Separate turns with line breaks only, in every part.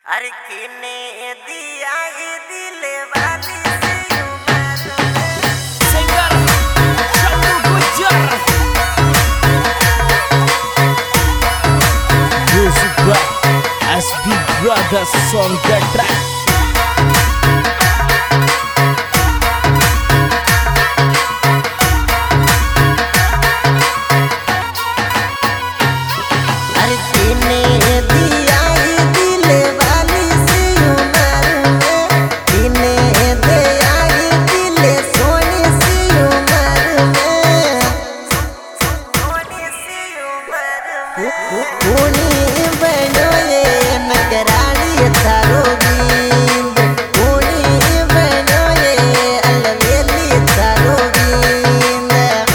अरे किने दिया ये दिल वाली से उम्र में
Singer Shandu Gujar. Music by SB Brothers on the track.
अरे किने दिया ये दिल वाली से उम्र में किने दिया ये दिल सोनी सी उम्र में सोनी सी उम्र में पूनी बनो ये नगरानी थारो बींद पूनी बनो ये अलवेली थारो बींद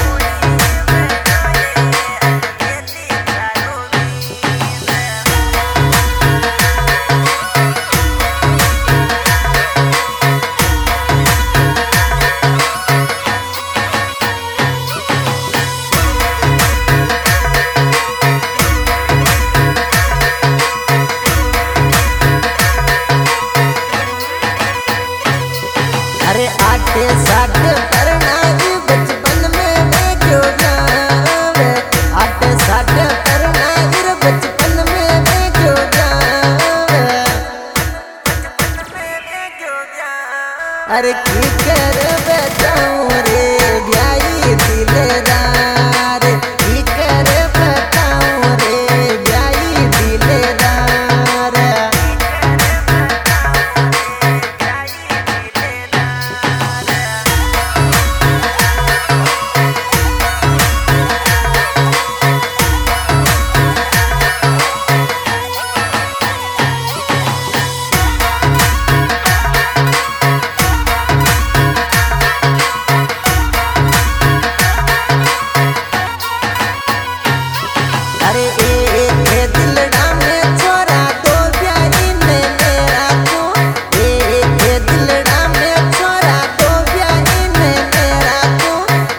अरे आटे साटे करना ही बचपन में मैं क्यों जावे आटे साटे करना ही बचपन में मैं क्यों जावे अरे की कर बताऊं रे ब्याई दिलदार की कर बताऊं रे ब्याई दिलदार अरे ए दिलड़ा में छोरा दो प्यारी ने मेरा को ए दिलड़ा में छोरा दो प्यारी ने मेरा को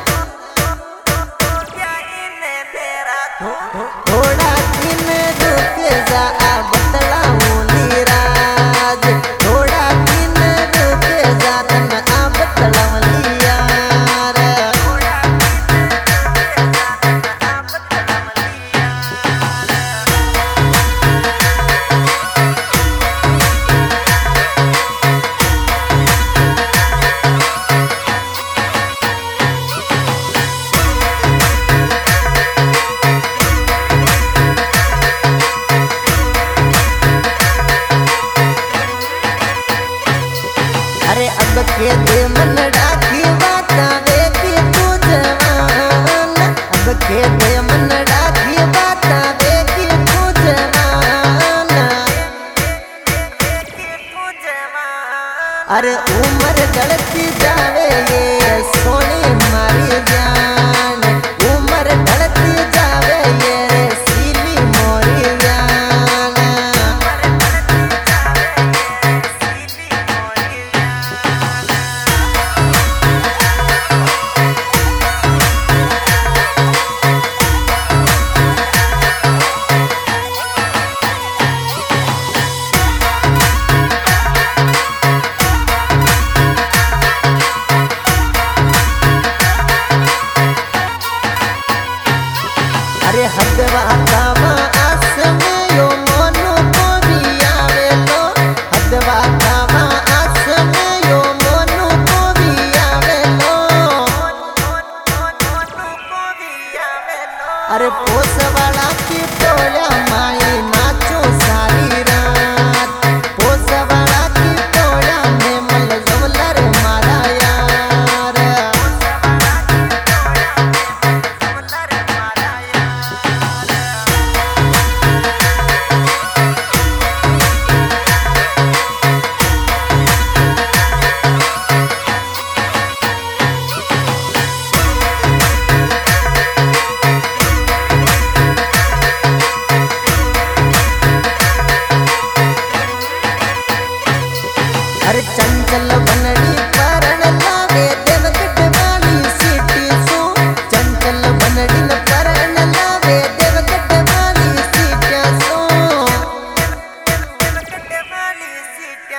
थोड़ा दिन रुक जा बतलाऊं नीराज थोड़ा दिन रुक जा तन आ बतलाऊं लियार अरे अब के दे मन डाकी बाता वे की तू जवान अब के दे मन डाकी बाता वे की तू जवान अरे उम्र ढलती जावे ये सोनी मारी जान उम्र ढलती जावे ये रे सीली मोरी जान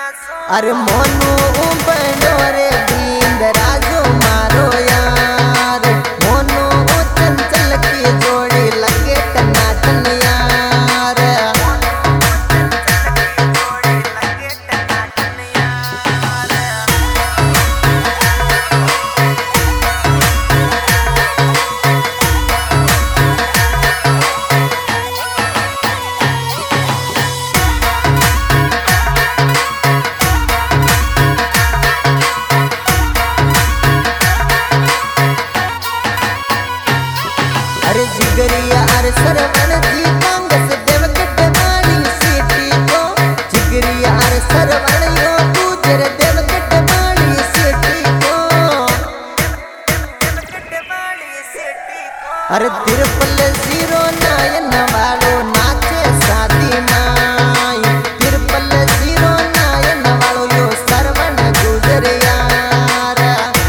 अरे मोनू बनो रे बींद राजू मारो यार मोनू चंचल की जोड़ी लगे टनाटन यार अरे जिगरिया अरे सरवण जी कांगस देवगढ़ वाली सिटी को जिगरिया अरे सरवण यो गुजर देवगढ़ वाली सिटी को अरे तिरपल जीरो नायन वालो नाचे शादी माई तिरपल जीरो नायन वालो यो सरवण गुजर यार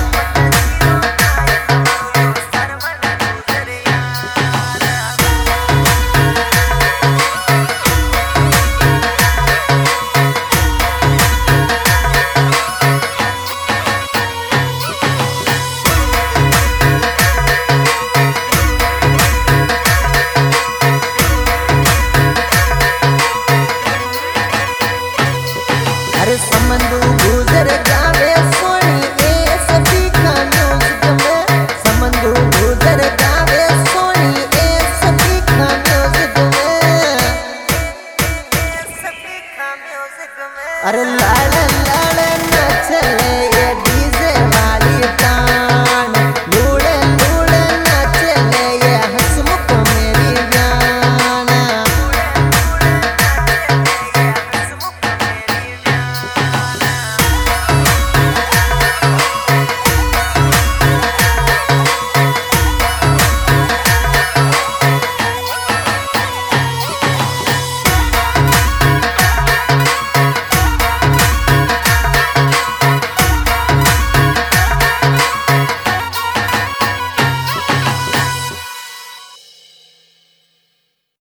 अरे समंदू गुजर गावे सोनी ए सभी का म्यूजिक में समंदू गुजर गावे सोनी ए सभी का म्यूजिक में अरे लाड़ लाड़ न चले